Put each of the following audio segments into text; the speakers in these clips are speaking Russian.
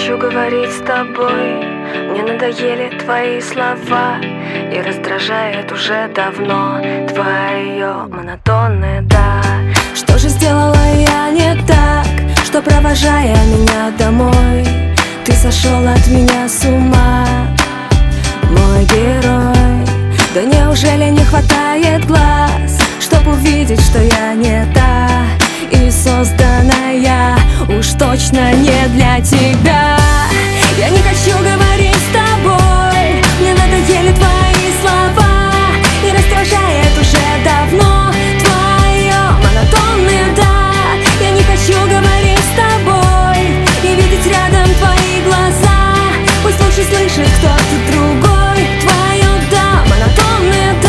хочу говорить с тобой. Мне надоели твои слова, и раздражает уже давно твое монотонное «да». Что же сделала я не так, что, провожая меня домой, ты сошел от меня с ума, мой герой? Да неужели не хватает глаз, чтоб увидеть, что я не та, и созданная уж точно не для тебя? Я не хочу говорить с тобой, мне надоели твои слова, и раздражает уже давно твое монотонное «да». Я не хочу говорить с тобой и видеть рядом твои глаза, пусть лучше слышит кто-то другой твое «да», монотонное «да».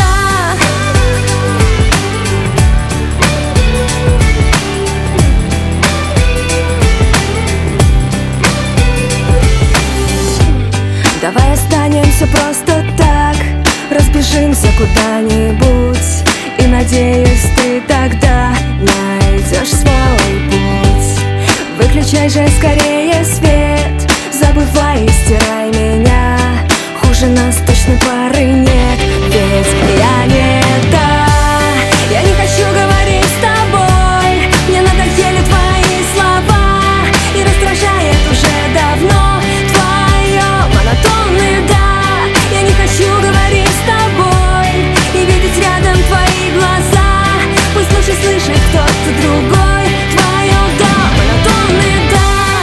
Давай останемся просто так, разбежимся куда-нибудь, и, надеюсь, ты тогда найдешь свой путь. Выключай же скорее свет, забывай и стирай меня, хуже нас точно пары нет, ведь я не та. Я не хочу говорить с тобой, мне надоели твои слова, и раздражает уже давно твое монотонное «да». Я не хочу говорить с тобой и видеть рядом твои глаза, пусть лучше слышит кто-то другой твое «да», монотонное «да».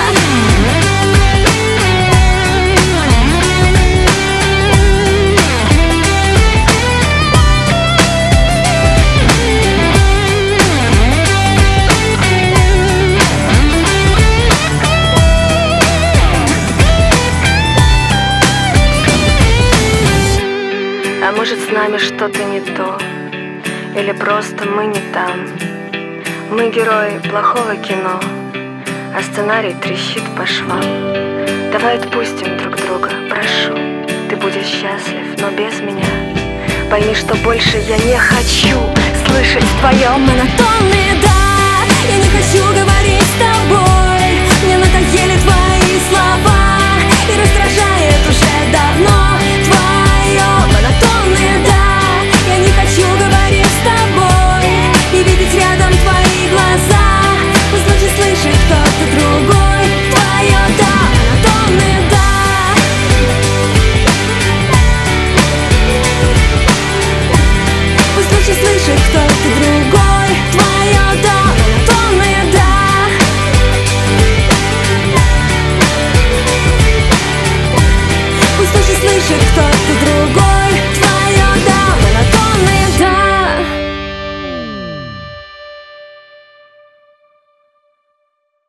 А может, с нами что-то не то, или просто мы не там. Мы герои плохого кино, а сценарий трещит по швам. Давай отпустим друг друга, прошу. Ты будешь счастлив, но без меня. Пойми, что больше я не хочу слышать твое монотонное «да». Я не хочу говорить с тобой, мне надоели твои слова, и раздражает уже давно